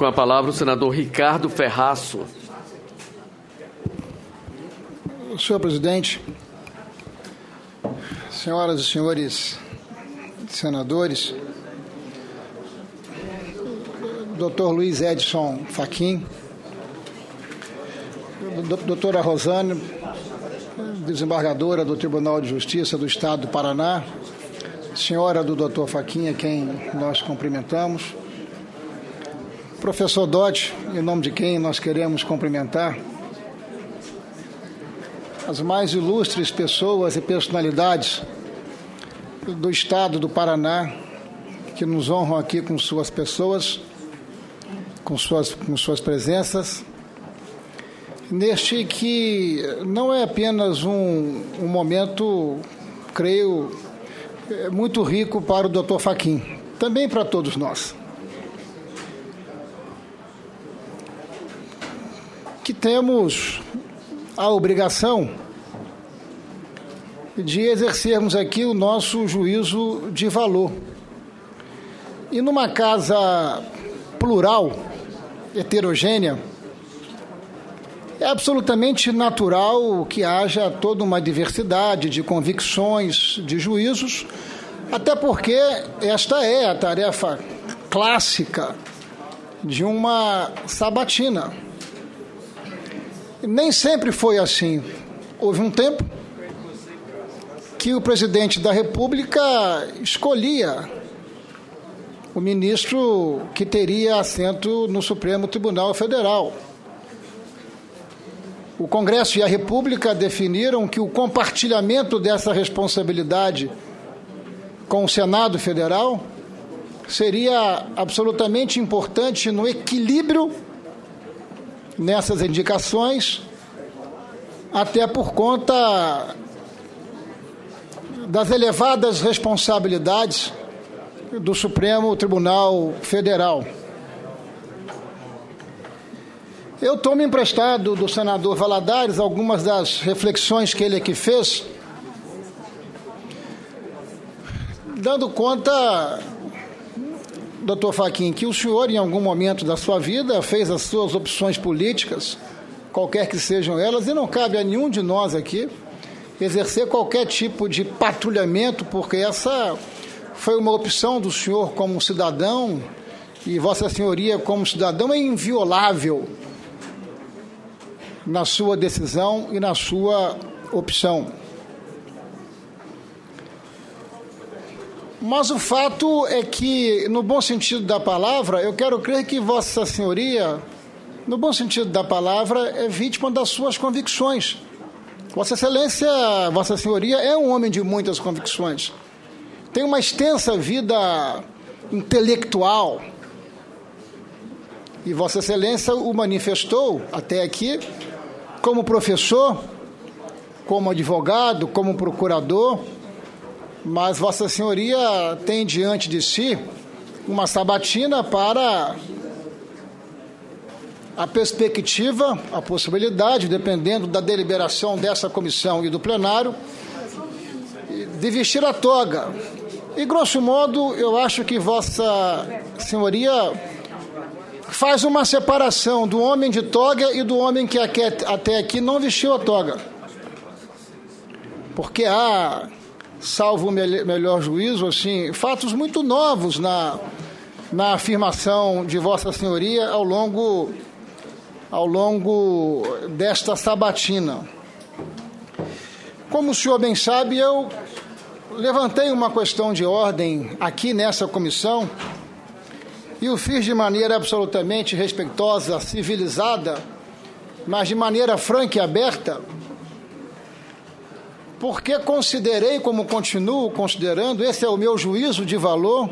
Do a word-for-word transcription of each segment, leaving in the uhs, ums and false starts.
com a palavra o senador Ricardo Ferraço. Senhor presidente, senhoras e senhores senadores, doutor Luiz Edson Fachin, doutora Rosane, desembargadora do Tribunal de Justiça do Estado do Paraná, senhora do doutor Fachin, a quem nós cumprimentamos, professor Dodge, em nome de quem nós queremos cumprimentar, as mais ilustres pessoas e personalidades do Estado do Paraná, que nos honram aqui com suas pessoas, com suas, com suas presenças, neste que não é apenas um, um momento, creio, muito rico para o doutor Fachin, também para todos nós, que temos a obrigação de exercermos aqui o nosso juízo de valor. E numa casa plural, heterogênea, é absolutamente natural que haja toda uma diversidade de convicções, de juízos, até porque esta é a tarefa clássica de uma sabatina. Nem sempre foi assim. Houve um tempo que o presidente da República escolhia o ministro que teria assento no Supremo Tribunal Federal. O Congresso e a República definiram que o compartilhamento dessa responsabilidade com o Senado Federal seria absolutamente importante no equilíbrio nessas indicações, até por conta das elevadas responsabilidades do Supremo Tribunal Federal. Eu tomo emprestado do senador Valadares algumas das reflexões que ele aqui fez, dando conta, doutor Fachin, que o senhor, em algum momento da sua vida, fez as suas opções políticas, qualquer que sejam elas, e não cabe a nenhum de nós aqui exercer qualquer tipo de patrulhamento, porque essa foi uma opção do senhor como cidadão, e Vossa Senhoria, como cidadão, é inviolável na sua decisão e na sua opção. Mas o fato é que, no bom sentido da palavra, eu quero crer que Vossa Senhoria, no bom sentido da palavra, é vítima das suas convicções. Vossa Excelência, Vossa Senhoria, é um homem de muitas convicções. Tem uma extensa vida intelectual. E Vossa Excelência o manifestou até aqui como professor, como advogado, como procurador, mas Vossa Senhoria tem diante de si uma sabatina para a perspectiva, a possibilidade, dependendo da deliberação dessa comissão e do plenário, de vestir a toga. E, grosso modo, eu acho que Vossa Senhoria faz uma separação do homem de toga e do homem que até aqui não vestiu a toga. Porque há, salvo o melhor juízo, assim, fatos muito novos na, na afirmação de Vossa Senhoria ao longo, ao longo desta sabatina. Como o senhor bem sabe, eu levantei uma questão de ordem aqui nessa comissão e o fiz de maneira absolutamente respeitosa, civilizada, mas de maneira franca e aberta, porque considerei, como continuo considerando, esse é o meu juízo de valor,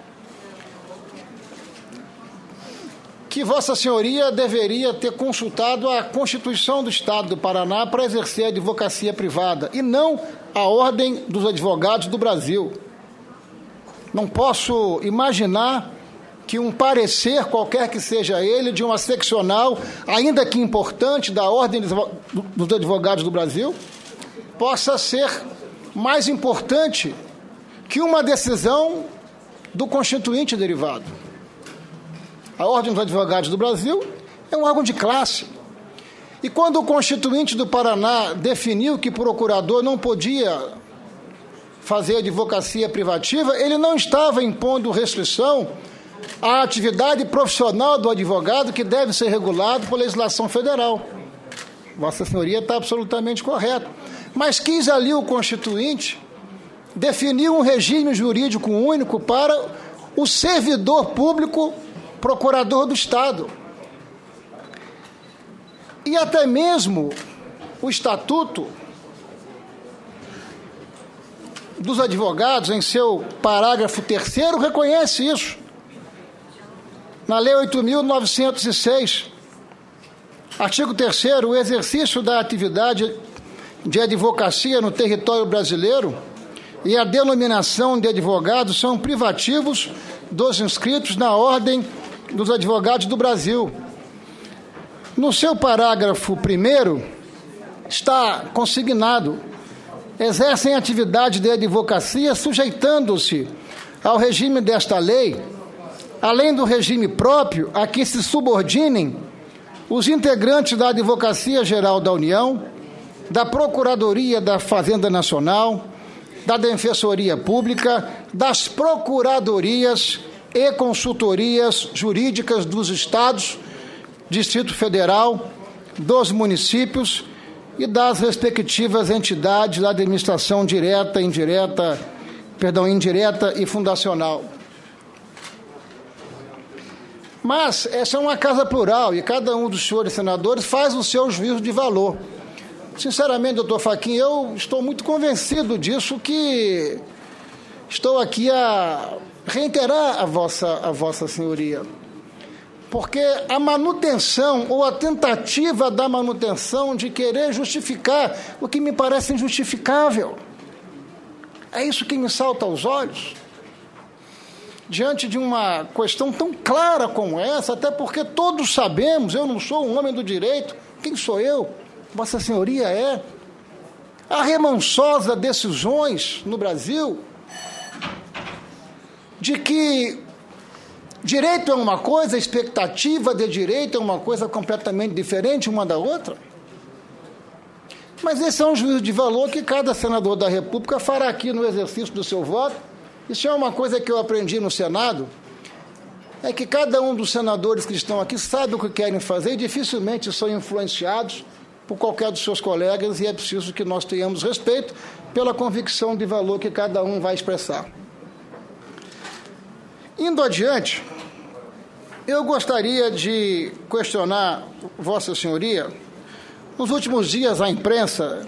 que Vossa Senhoria deveria ter consultado a Constituição do Estado do Paraná para exercer a advocacia privada, e não a Ordem dos Advogados do Brasil. Não posso imaginar que um parecer, qualquer que seja ele, de uma seccional, ainda que importante, da Ordem dos Advogados do Brasil, possa ser mais importante que uma decisão do Constituinte derivado. A Ordem dos Advogados do Brasil é um órgão de classe. E quando o Constituinte do Paraná definiu que procurador não podia fazer advocacia privativa, ele não estava impondo restrição à atividade profissional do advogado, que deve ser regulado por legislação federal. Vossa Senhoria está absolutamente correto. Mas quis ali o Constituinte definir um regime jurídico único para o servidor público procurador do Estado. E até mesmo o Estatuto dos Advogados, em seu parágrafo terceiro, reconhece isso. Na Lei oito mil novecentos e seis, artigo terceiro, o exercício da atividade de advocacia no território brasileiro e a denominação de advogado são privativos dos inscritos na Ordem dos Advogados do Brasil. No seu parágrafo primeiro, está consignado: exercem atividade de advocacia sujeitando-se ao regime desta lei, além do regime próprio a que se subordinem os integrantes da Advocacia Geral da União, da Procuradoria da Fazenda Nacional, da Defensoria Pública, das Procuradorias e Consultorias Jurídicas dos Estados, Distrito Federal, dos municípios e das respectivas entidades da administração direta, indireta, perdão, indireta e fundacional. Mas essa é uma casa plural e cada um dos senhores senadores faz o seu juízo de valor. Sinceramente, doutor Fachin, eu estou muito convencido disso, que estou aqui a reiterar a vossa, a vossa senhoria. Porque a manutenção ou a tentativa da manutenção de querer justificar o que me parece injustificável, é isso que me salta aos olhos. Diante de uma questão tão clara como essa, até porque todos sabemos, eu não sou um homem do direito, quem sou eu? Vossa Senhoria é. Há remansosa decisões no Brasil de que direito é uma coisa, expectativa de direito é uma coisa completamente diferente uma da outra. Mas esse é um juízo de valor que cada senador da República fará aqui no exercício do seu voto. Isso é uma coisa que eu aprendi no Senado, é que cada um dos senadores que estão aqui sabe o que querem fazer e dificilmente são influenciados por qualquer dos seus colegas, e é preciso que nós tenhamos respeito pela convicção de valor que cada um vai expressar. Indo adiante, eu gostaria de questionar Vossa Senhoria. Nos últimos dias, a imprensa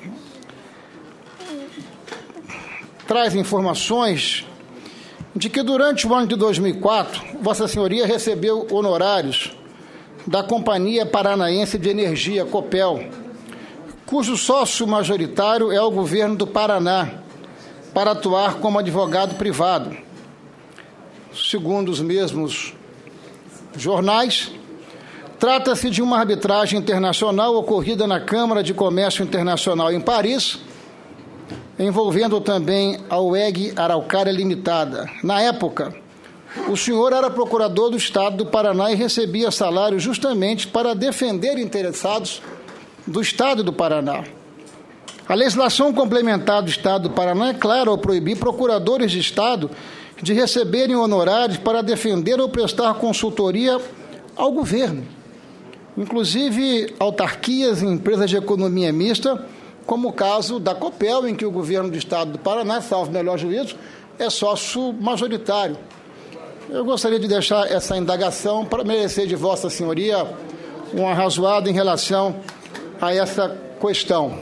traz informações de que durante o ano de dois mil e quatro, Vossa Senhoria recebeu honorários da Companhia Paranaense de Energia, Copel, cujo sócio majoritário é o governo do Paraná, para atuar como advogado privado. Segundo os mesmos jornais, trata-se de uma arbitragem internacional ocorrida na Câmara de Comércio Internacional em Paris, envolvendo também a U E G Araucária Limitada. Na época, o senhor era procurador do Estado do Paraná e recebia salário justamente para defender interessados do Estado do Paraná. A legislação complementar do Estado do Paraná é clara ao proibir procuradores de Estado de receberem honorários para defender ou prestar consultoria ao governo, inclusive autarquias e empresas de economia mista, como o caso da Copel, em que o governo do Estado do Paraná, salvo melhor juízo, é sócio majoritário. Eu gostaria de deixar essa indagação para merecer de Vossa Senhoria um arrazoado em relação a essa questão.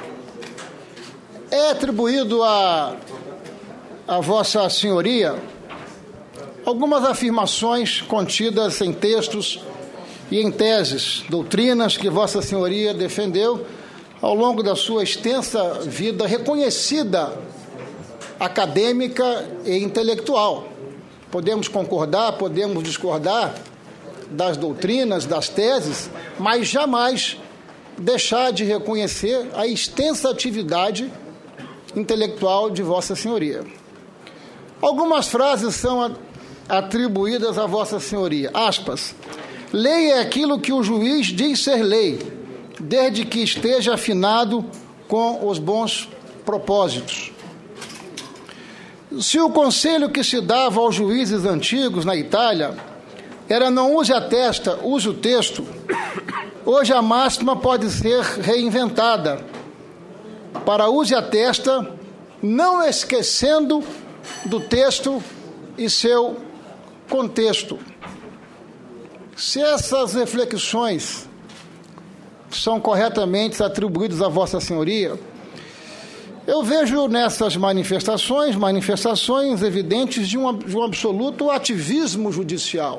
É atribuído a, a Vossa Senhoria algumas afirmações contidas em textos e em teses, doutrinas que Vossa Senhoria defendeu ao longo da sua extensa vida reconhecida acadêmica e intelectual. Podemos concordar, podemos discordar das doutrinas, das teses, mas jamais deixar de reconhecer a extensa atividade intelectual de Vossa Senhoria. Algumas frases são atribuídas a Vossa Senhoria, aspas, Lei é aquilo que o juiz diz ser lei, desde que esteja afinado com os bons propósitos. Se o conselho que se dava aos juízes antigos na Itália era não use a testa, use o texto, hoje a máxima pode ser reinventada para use a testa, não esquecendo do texto e seu contexto. Se essas reflexões são corretamente atribuídas a Vossa Senhoria, eu vejo nessas manifestações, manifestações evidentes de um, de um absoluto ativismo judicial.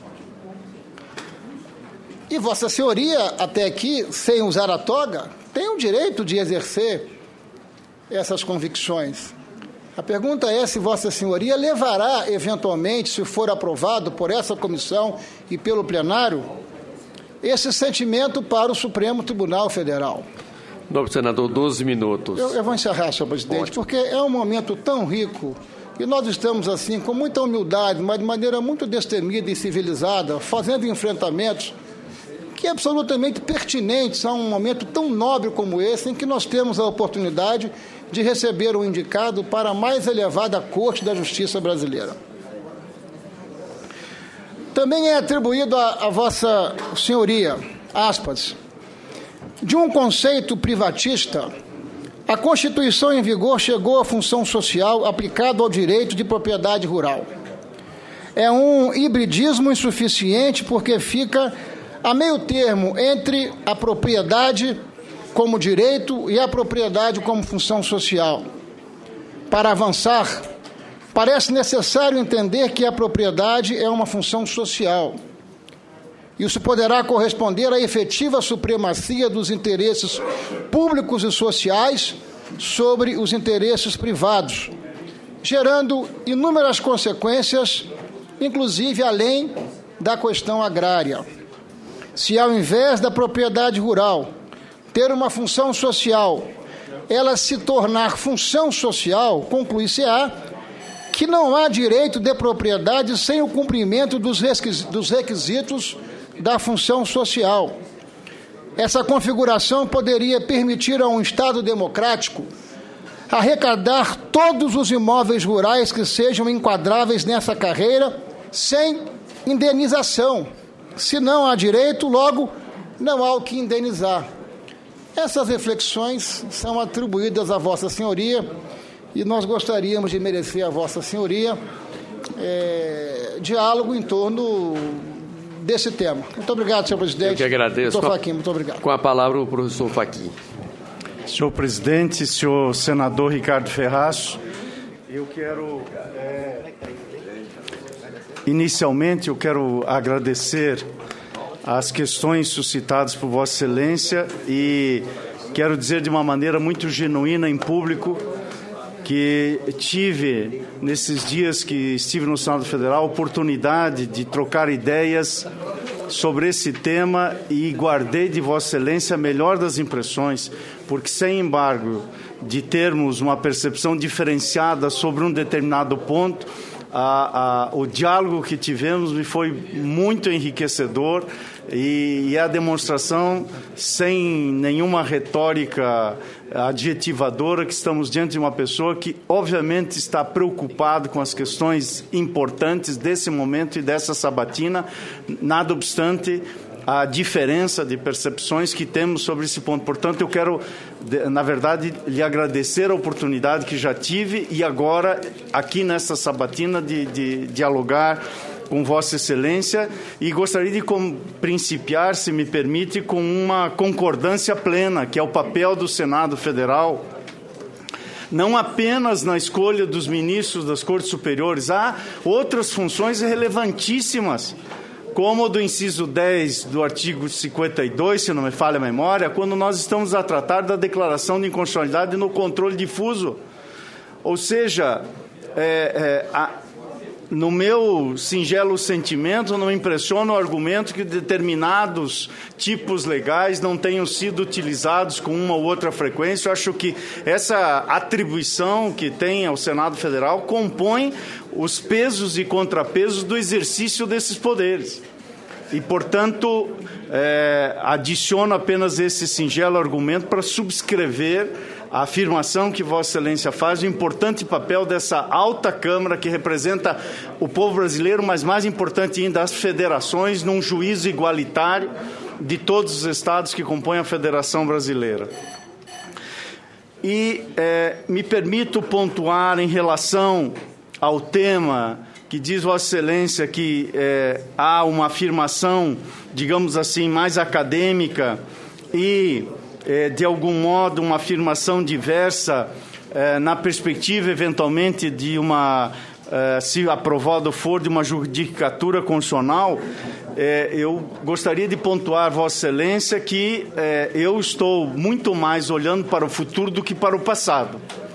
E Vossa Senhoria, até aqui, sem usar a toga, tem o direito de exercer essas convicções. A pergunta é se Vossa Senhoria levará, eventualmente, se for aprovado por essa comissão e pelo plenário, esse sentimento para o Supremo Tribunal Federal. Nobre senador, doze minutos. Eu, eu vou encerrar, senhor presidente, Ótimo. Porque é um momento tão rico e nós estamos, assim, com muita humildade, mas de maneira muito destemida e civilizada, fazendo enfrentamentos que é absolutamente pertinentes a um momento tão nobre como esse, em que nós temos a oportunidade de receber um indicado para a mais elevada Corte da Justiça brasileira. Também é atribuído a, a Vossa Senhoria, aspas, de um conceito privatista, a Constituição em vigor chegou à função social aplicada ao direito de propriedade rural. É um hibridismo insuficiente porque fica a meio termo entre a propriedade como direito e a propriedade como função social. Para avançar, parece necessário entender que a propriedade é uma função social. Isso poderá corresponder à efetiva supremacia dos interesses públicos e sociais sobre os interesses privados, gerando inúmeras consequências, inclusive além da questão agrária. Se ao invés da propriedade rural ter uma função social, ela se tornar função social, conclui-se-á que não há direito de propriedade sem o cumprimento dos requisitos da função social. Essa configuração poderia permitir a um Estado democrático arrecadar todos os imóveis rurais que sejam enquadráveis nessa carreira sem indenização. Se não há direito, logo, não há o que indenizar. Essas reflexões são atribuídas a Vossa Senhoria e nós gostaríamos de merecer a Vossa Senhoria é, diálogo em torno desse tema. Muito obrigado, senhor presidente. Eu que agradeço. Doutor Fachin, muito obrigado. Com a palavra o professor Fachin. Senhor presidente, senhor senador Ricardo Ferraz, eu quero... É, inicialmente, eu quero agradecer as questões suscitadas por Vossa Excelência e quero dizer de uma maneira muito genuína em público que tive, nesses dias que estive no Senado Federal, a oportunidade de trocar ideias sobre esse tema e guardei de Vossa Excelência a melhor das impressões, porque sem embargo de termos uma percepção diferenciada sobre um determinado ponto, A, a, o diálogo que tivemos me foi muito enriquecedor e, e a demonstração, sem nenhuma retórica adjetivadora, que estamos diante de uma pessoa que obviamente está preocupada com as questões importantes desse momento e dessa sabatina, nada obstante a diferença de percepções que temos sobre esse ponto. Portanto, eu quero, na verdade, lhe agradecer a oportunidade que já tive e agora, aqui nessa sabatina, de, de dialogar com Vossa Excelência e gostaria de com, principiar, se me permite, com uma concordância plena, que é o papel do Senado Federal, não apenas na escolha dos ministros das Cortes Superiores, há outras funções relevantíssimas, como do inciso dez do artigo cinquenta e dois, se não me falha a memória, quando nós estamos a tratar da declaração de inconstitucionalidade no controle difuso. Ou seja, é, é, a, no meu singelo sentimento, não me impressiona o argumento que determinados tipos legais não tenham sido utilizados com uma ou outra frequência. Eu acho que essa atribuição que tem ao Senado Federal compõe os pesos e contrapesos do exercício desses poderes. e, portanto, é, adiciono apenas esse singelo argumento para subscrever a afirmação que Vossa Excelência faz, o importante papel dessa alta Câmara que representa o povo brasileiro, mas mais importante ainda, as federações, num juízo igualitário de todos os estados que compõem a Federação Brasileira. E é, me permito pontuar em relação ao tema que diz Vossa Excelência que é, há uma afirmação, digamos assim, mais acadêmica e, é, de algum modo, uma afirmação diversa é, na perspectiva, eventualmente, de uma, é, se aprovado for, de uma judicatura constitucional. É, eu gostaria de pontuar, Vossa Excelência, que é, eu estou muito mais olhando para o futuro do que para o passado.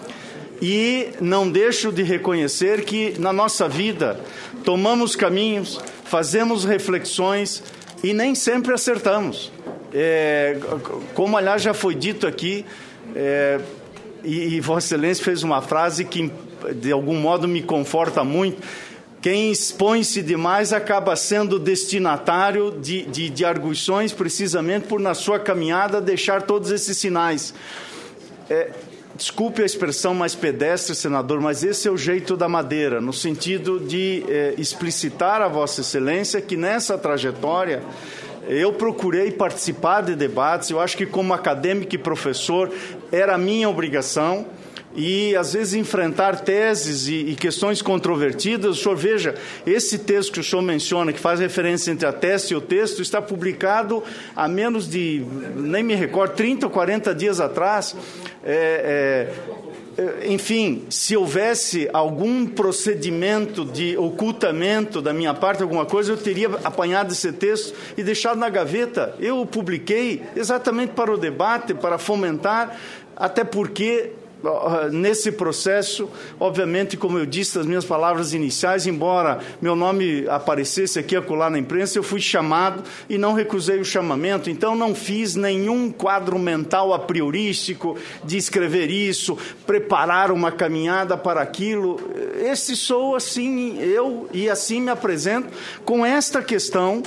E não deixo de reconhecer que, na nossa vida, tomamos caminhos, fazemos reflexões e nem sempre acertamos. É, como, aliás, já foi dito aqui, é, e, e Vossa Excelência fez uma frase que, de algum modo, me conforta muito. Quem expõe-se demais acaba sendo destinatário de, de, de arguições, precisamente por, na sua caminhada, deixar todos esses sinais. É, Desculpe a expressão mais pedestre, senador, mas esse é o jeito da madeira, no sentido de eh, explicitar a Vossa Excelência que nessa trajetória eu procurei participar de debates. Eu acho que, como acadêmico e professor, era minha obrigação. E, às vezes, enfrentar teses e, e questões controvertidas. O senhor veja, esse texto que o senhor menciona, que faz referência entre a tese e o texto, está publicado há menos de, nem me recordo, trinta ou quarenta dias atrás. É, é, enfim, se houvesse algum procedimento de ocultamento da minha parte, alguma coisa, eu teria apanhado esse texto e deixado na gaveta. Eu o publiquei exatamente para o debate, para fomentar, até porque... Nesse processo, obviamente, como eu disse nas minhas palavras iniciais, embora meu nome aparecesse aqui e acolá na imprensa, eu fui chamado e não recusei o chamamento. Então, não fiz nenhum quadro mental a priorístico de escrever isso, preparar uma caminhada para aquilo. Esse sou, assim, eu, e assim me apresento com esta questão.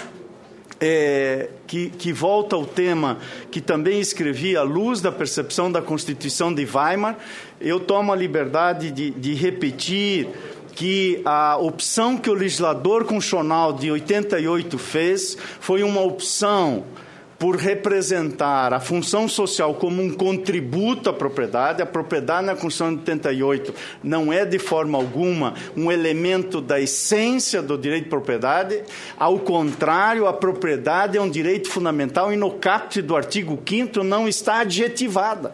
É, que, que volta ao tema que também escrevi à luz da percepção da Constituição de Weimar. Eu tomo a liberdade de, de repetir que a opção que o legislador constitucional de oitenta e oito fez foi uma opção por representar a função social como um contributo à propriedade. A propriedade na Constituição de oitenta e oito não é, de forma alguma, um elemento da essência do direito de propriedade. Ao contrário, a propriedade é um direito fundamental e no caput do artigo quinto não está adjetivada.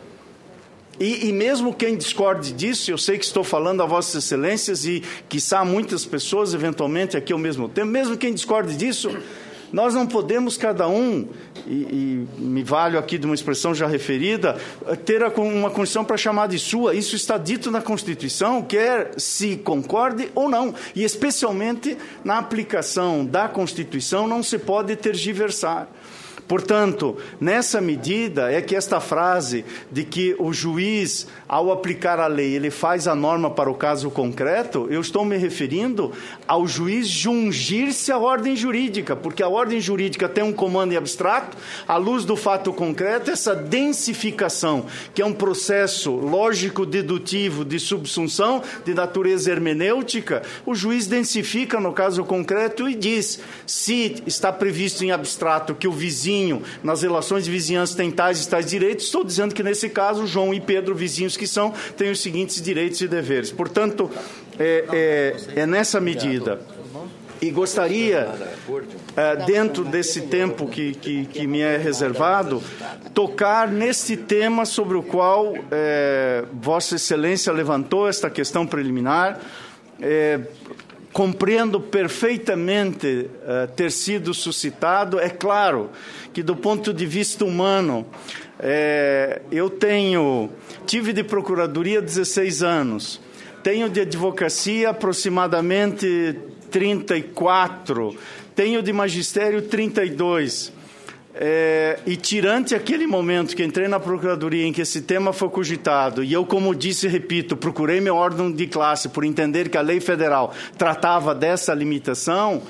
E, e mesmo quem discorde disso, eu sei que estou falando a Vossas Excelências e, quiçá, muitas pessoas, eventualmente, aqui ao mesmo tempo, mesmo quem discorde disso... Nós não podemos, cada um, e, e me valho aqui de uma expressão já referida, ter uma Constituição para chamar de sua. Isso está dito na Constituição, quer se concorde ou não. E, especialmente, na aplicação da Constituição, não se pode tergiversar. Portanto, nessa medida é que esta frase de que o juiz, ao aplicar a lei, ele faz a norma para o caso concreto, eu estou me referindo ao juiz jungir-se à ordem jurídica, porque a ordem jurídica tem um comando em abstrato, à luz do fato concreto, essa densificação, que é um processo lógico-dedutivo de subsunção, de natureza hermenêutica, o juiz densifica no caso concreto e diz, se está previsto em abstrato que o vizinho nas relações de vizinhança tem tais e tais direitos, estou dizendo que, nesse caso, João e Pedro, vizinhos que são, têm os seguintes direitos e deveres. Portanto, é, é, é nessa medida. E gostaria, é, dentro desse tempo que, que, que me é reservado, tocar nesse tema sobre o qual é, Vossa Excelência levantou esta questão preliminar. É, Compreendo perfeitamente uh, ter sido suscitado. É claro que, do ponto de vista humano, é, eu tenho, tive de procuradoria dezesseis anos, tenho de advocacia aproximadamente trinta e quatro, tenho de magistério trinta e dois. É, e tirante aquele momento que entrei na Procuradoria em que esse tema foi cogitado, e eu, como disse e repito, procurei meu órgão de classe por entender que a lei federal tratava dessa limitação,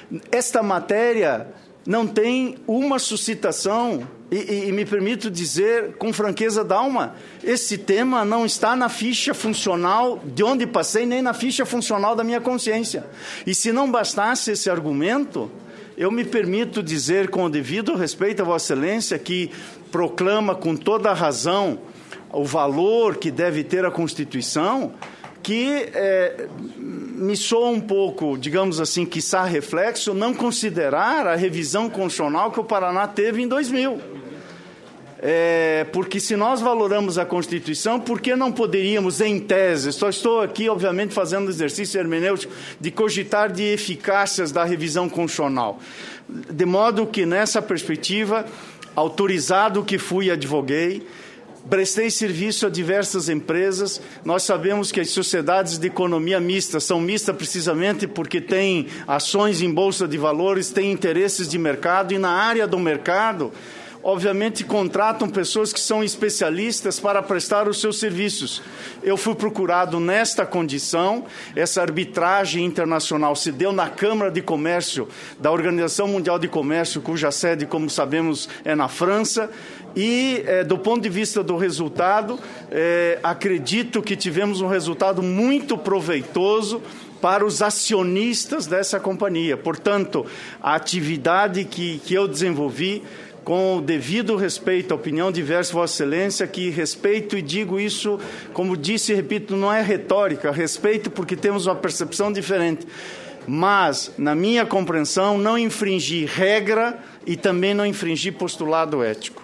esta matéria não tem uma suscitação, e, e, e me permito dizer com franqueza da alma, esse tema não está na ficha funcional de onde passei, nem na ficha funcional da minha consciência. E se não bastasse esse argumento, eu me permito dizer, com o devido respeito a Vossa Excelência, que proclama com toda a razão o valor que deve ter a Constituição, que é, me soa um pouco, digamos assim, quiçá reflexo, não considerar a revisão constitucional que o Paraná teve em dois mil. É, porque se nós valoramos a Constituição, por que não poderíamos, em tese, só estou aqui, obviamente, fazendo exercício hermenêutico de cogitar de eficácias da revisão constitucional, de modo que, nessa perspectiva, autorizado que fui e advoguei, prestei serviço a diversas empresas. Nós sabemos que as sociedades de economia mista são mistas precisamente porque têm ações em bolsa de valores, têm interesses de mercado, e na área do mercado, obviamente, contratam pessoas que são especialistas para prestar os seus serviços. Eu fui procurado nesta condição. Essa arbitragem internacional se deu na Câmara de Comércio da Organização Mundial de Comércio, cuja sede, como sabemos, é na França. E, eh, do ponto de vista do resultado, eh, acredito que tivemos um resultado muito proveitoso para os acionistas dessa companhia. Portanto, a atividade que, que eu desenvolvi, com o devido respeito à opinião diversa, Vossa Excelência, que respeito, e digo isso, como disse e repito, não é retórica, respeito porque temos uma percepção diferente. Mas, na minha compreensão, não infringi regra e também não infringi postulado ético.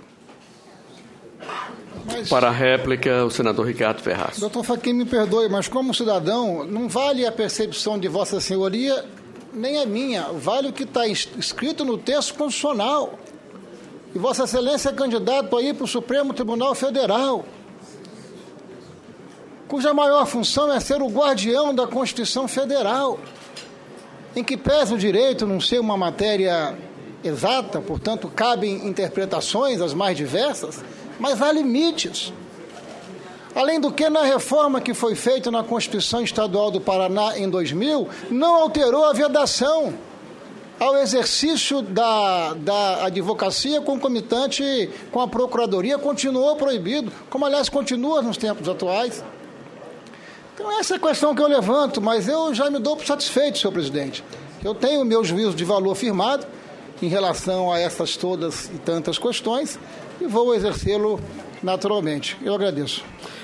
Mas, para a réplica, o senador Ricardo Ferraz. Doutor Fachin, me perdoe, mas como cidadão, não vale a percepção de Vossa Senhoria, nem a minha, vale o que está escrito no texto constitucional. E Vossa Excelência é candidato aí para o Supremo Tribunal Federal, cuja maior função é ser o guardião da Constituição Federal, em que pese o direito não ser uma matéria exata, portanto, cabem interpretações as mais diversas, mas há limites. Além do que, na reforma que foi feita na Constituição Estadual do Paraná em dois mil, não alterou a vedação ao exercício da, da advocacia concomitante com a Procuradoria, continuou proibido, como, aliás, continua nos tempos atuais. Então, essa é a questão que eu levanto, mas eu já me dou por satisfeito, senhor presidente. Eu tenho o meu juízo de valor firmado em relação a essas todas e tantas questões e vou exercê-lo naturalmente. Eu agradeço.